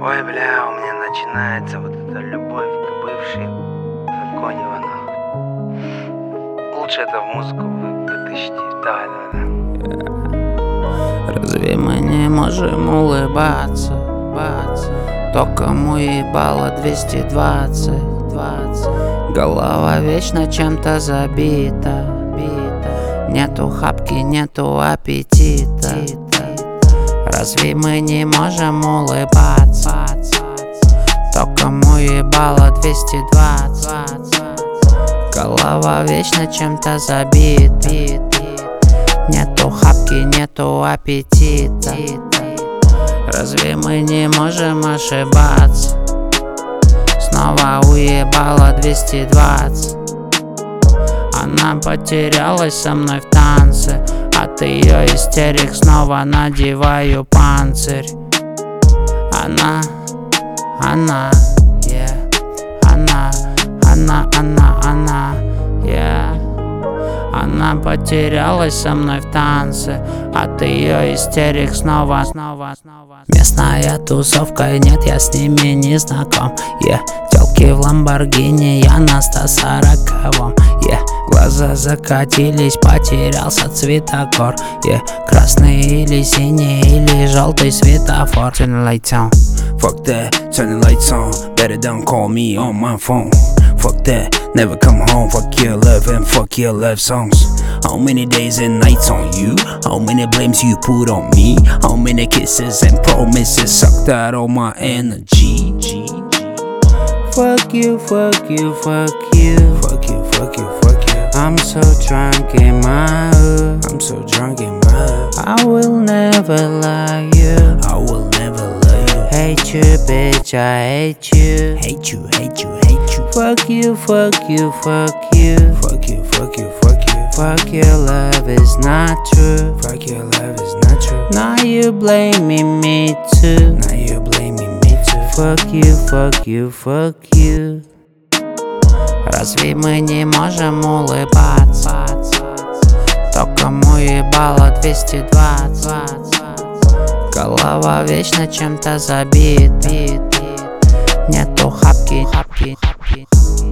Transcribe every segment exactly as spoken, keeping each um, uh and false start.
Ой, бля, у меня начинается вот эта любовь к бывшей. Огонь его нахуй. Лучше это в музыку вы, вытащите. Давай, давай, давай. Разве мы не можем улыбаться? Бац. То, кому ебало двести двадцать, двадцать. Голова вечно чем-то забита, бита. Нету хапки, нету аппетита. Разве мы не можем улыбаться? То, кому ебало двести двадцать. Голова вечно чем-то забита. Нету хапки, нету аппетита. Разве мы не можем ошибаться? Снова уебала двести двадцать. Она потерялась со мной в танце. От ее истерик снова надеваю панцирь. Она, она, yeah. Она, она, она, она, yeah. Она потерялась со мной в танце. От ее истерик снова, снова, снова. Местная тусовка, нет, я с ними не знаком. Yeah. Телки в Ламборгини, я на сто сороковом. Yeah. Глаза закатились, потерялся цветокор. Yeah. Красный или синий, или желтый светофор. Turn the lights on, fuck that, turn the lights on. Better don't call me on my phone. Fuck that, never come home. Fuck your love and fuck your love songs. How many days and nights on you? How many blames you put on me? How many kisses and promises sucked out all my energy? Fuck you, fuck you, fuck you. Fuck you, fuck you, fuck you. I'm so drunk in my hood. I'm so drunk in my hood. I will never lie you. I will never lie you. Hate you, bitch, I hate you. Hate you, hate you, hate you. Fuck you, fuck you, fuck you. Fuck you, fuck you, fuck you. Fuck your love is not true. Fuck your love is not true. Now you blaming me too. Now you're blaming me too. Fuck you, fuck you, fuck you. Разве мы не можем улыбаться? То, кому ебало двести двадцать. Голова вечно чем-то забита. Нету хапки, хапки, хапки.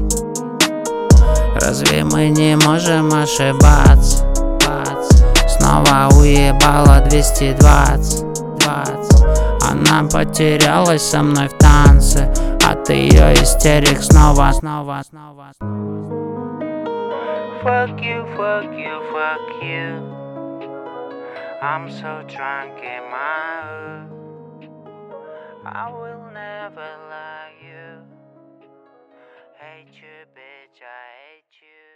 Разве мы не можем ошибаться? Снова уебала двести двадцать. Она потерялась со мной в танце. От ее истерик снова, снова, снова, снова. Fuck you, fuck you, fuck you. I'm so drunk in my hood. I will never lie you. Hate you, bitch, I hate you.